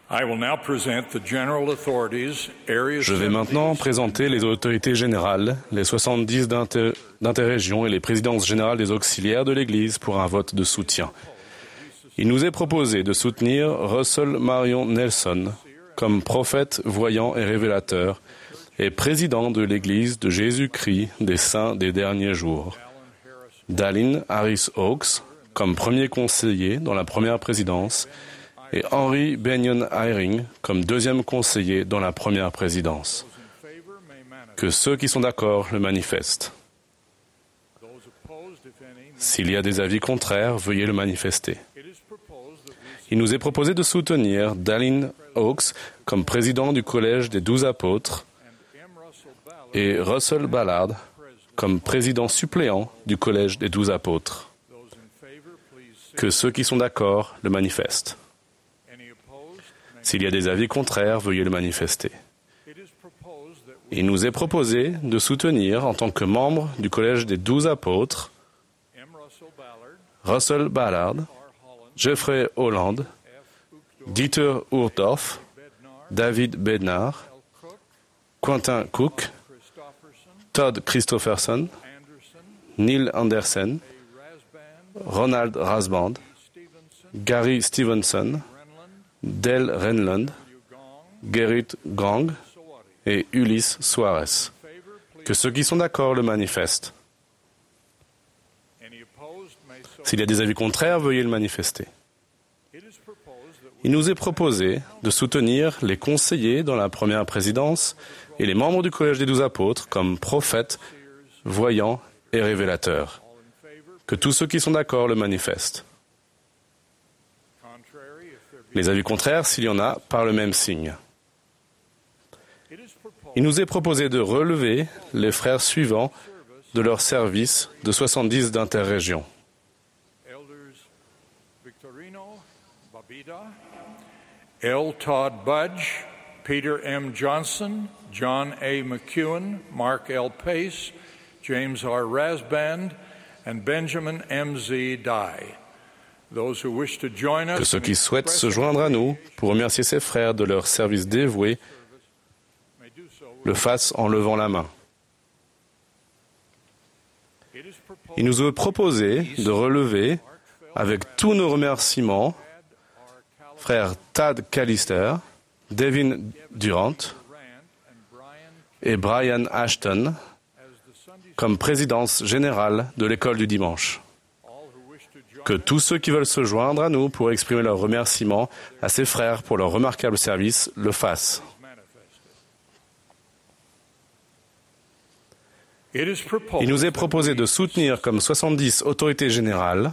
Je vais maintenant présenter les autorités générales, les 70 d'interrégion et les présidences générales des auxiliaires de l'Église pour un vote de soutien. Il nous est proposé de soutenir Russell Marion Nelson comme prophète, voyant et révélateur et président de l'Église de Jésus-Christ des Saints des derniers jours. Dallin Harris Oaks comme premier conseiller dans la première présidence et Henry Benyon Eyring comme deuxième conseiller dans la première présidence. Que ceux qui sont d'accord le manifestent. S'il y a des avis contraires, veuillez le manifester. Il nous est proposé de soutenir Dallin Oaks comme président du Collège des 12 apôtres et Russell Ballard comme président suppléant du Collège des 12 apôtres. Que ceux qui sont d'accord le manifestent. S'il y a des avis contraires, veuillez le manifester. Il nous est proposé de soutenir, en tant que membre du Collège des 12 apôtres, Russell Ballard, Jeffrey Holland, Dieter Uchtdorf, David Bednar, Quentin Cook, Todd Christofferson, Neil Anderson, Ronald Rasband, Gary Stevenson, Dale Renland, Gerrit Gang et Ulysse Suarez. Que ceux qui sont d'accord le manifestent. S'il y a des avis contraires, veuillez le manifester. Il nous est proposé de soutenir les conseillers dans la première présidence et les membres du Collège des 12 apôtres comme prophètes, voyants et révélateurs. Que tous ceux qui sont d'accord le manifestent. Les avis contraires, s'il y en a, par le même signe. Il nous est proposé de relever les frères suivants de leur service de 70 d'interrégion. L. Todd Budge, Peter M. Johnson, John A. McEwen, Mark L. Pace, James R. Rasband, and Benjamin M. Z. Dye. Que ceux qui souhaitent se joindre à nous pour remercier ces frères de leur service dévoué le fassent en levant la main. Il nous est proposé de relever, avec tous nos remerciements, frères Tad Callister, Devin Durant et Brian Ashton comme présidence générale de l'école du dimanche. Que tous ceux qui veulent se joindre à nous pour exprimer leurs remerciements à ces frères pour leur remarquable service le fassent. Il nous est proposé de soutenir comme 70 autorités générales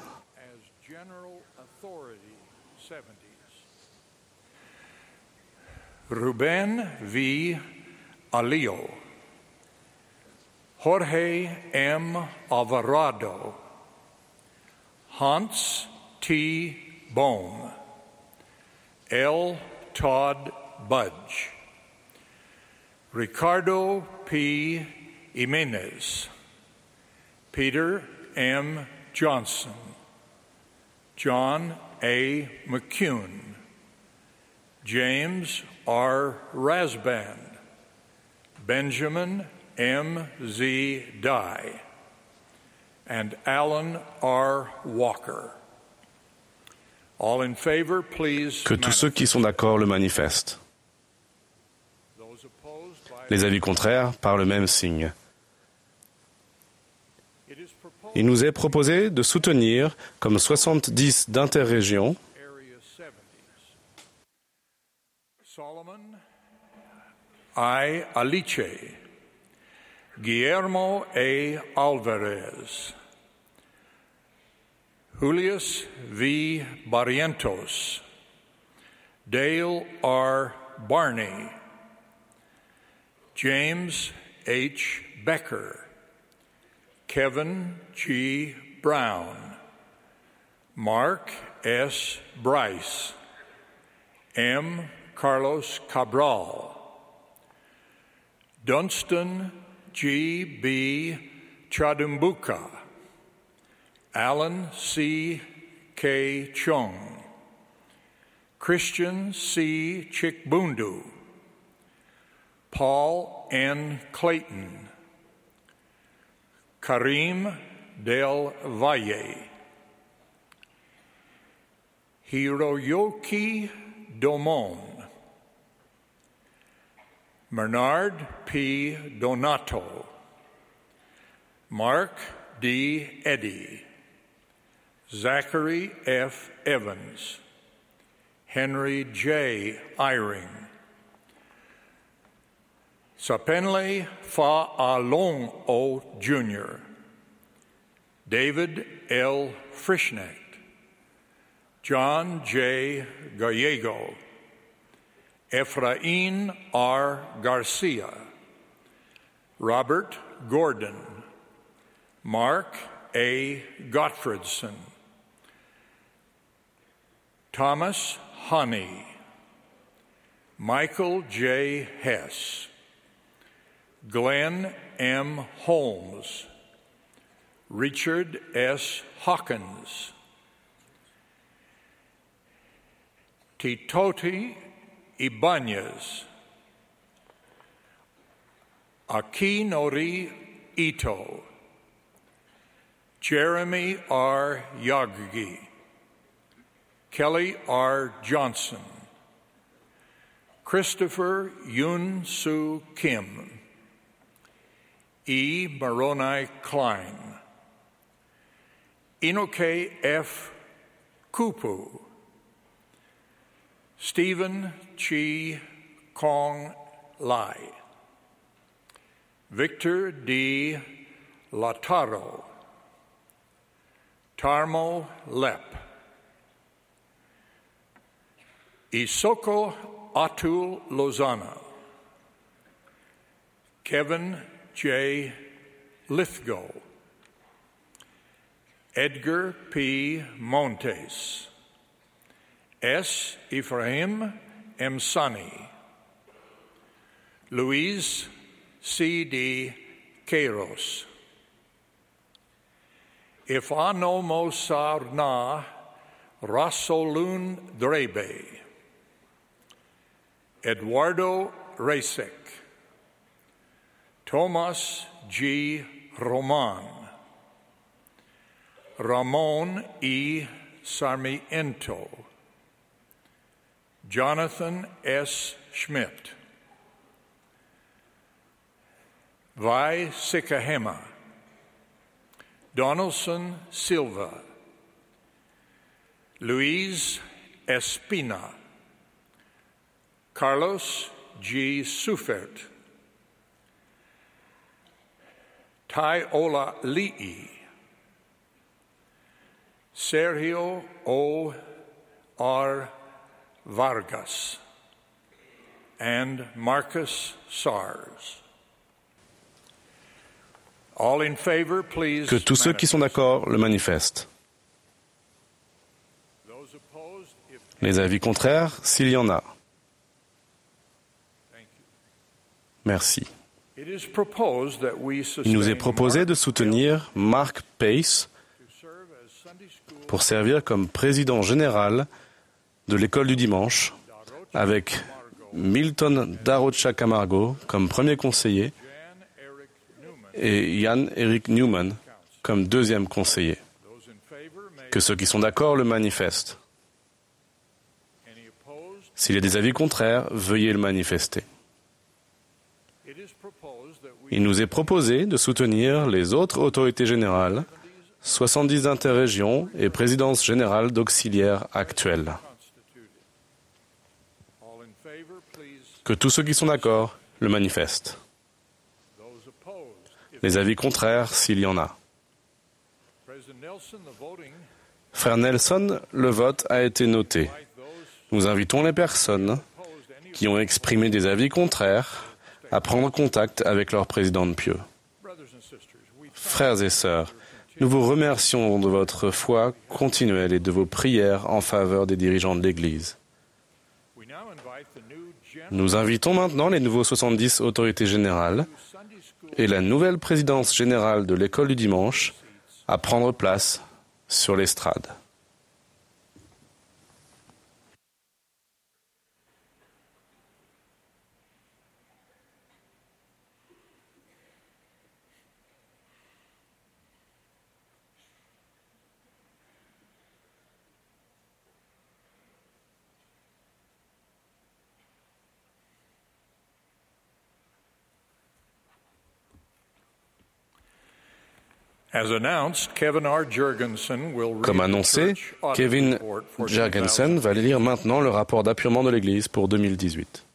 Ruben V. Alio, Jorge M. Alvarado, Hans T. Bohm, L. Todd Budge, Ricardo P. Jimenez, Peter M. Johnson, John A. McCune, James R. Rasband, Benjamin M. Z. Dye, and Alan R. Walker. All in favor, please. Que tous ceux qui sont d'accord le manifestent. Les avis contraires par le même signe. Il nous est proposé de soutenir comme 70 d'interrégion Solomon I. Aliche, Guillermo A. Alvarez, Julius V. Barrientos, Dale R. Barney, James H. Becker, Kevin G. Brown, Mark S. Bryce, M. Carlos Cabral, Dunstan G. B. Chadumbuka, Alan C. K. Chung, Christian C. Chikbundu, Paul N. Clayton, Karim Del Valle, Hiroyuki Domon, Bernard P. Donato, Mark D. Eddy, Zachary F. Evans, Henry J. Eyring, Sapenle Fa Along O. Jr., David L. Frischnecht, John J. Gallego, Efrain R. Garcia, Robert Gordon, Mark A. Gottfredson, Thomas Honey, Michael J. Hess, Glenn M. Holmes, Richard S. Hawkins, Titoti Ibanez, Akinori Ito, Jeremy R. Yaggi, Kelly R. Johnson, Christopher Yoon Soo Kim, E. Moroni Klein, Inoke F. Kupu, Stephen Chi Kong Lai, Victor D. Lataro, Tarmo Lep, Isoko Atul Lozana, Kevin J. Lithgow, Edgar P. Montes, S. Ephraim M. Sani, Luis C. D. Queiroz, Ifano Sarna Rasolun Drebe, Eduardo Rasek, Tomas G. Roman, Ramon E. Sarmiento, Jonathan S. Schmidt, Vi Sikahema, Donaldson Silva, Luis Espina, Carlos G. Sufert, Taiola Li'i, Sergio O. R. Vargas, and Marcus Sars. All in favor, please. Que tous ceux qui sont d'accord le manifestent. Les avis contraires, s'il y en a. Merci. Il nous est proposé de soutenir Mark Pace pour servir comme président général de l'école du dimanche, avec Milton Darocha Camargo comme premier conseiller et Jan Eric Newman comme deuxième conseiller. Que ceux qui sont d'accord le manifestent. S'il y a des avis contraires, veuillez le manifester. Il nous est proposé de soutenir les autres autorités générales, 70 interrégions et présidences générales d'auxiliaires actuelles. Que tous ceux qui sont d'accord le manifestent. Les avis contraires, s'il y en a. Frère Nelson, le vote a été noté. Nous invitons les personnes qui ont exprimé des avis contraires à prendre contact avec leur président de pieux. Frères et sœurs, nous vous remercions de votre foi continuelle et de vos prières en faveur des dirigeants de l'Église. Nous invitons maintenant les nouveaux 70 autorités générales et la nouvelle présidence générale de l'école du dimanche à prendre place sur l'estrade. Comme annoncé, Kevin Jurgensen va lire maintenant le rapport d'appurement de l'Église pour 2018.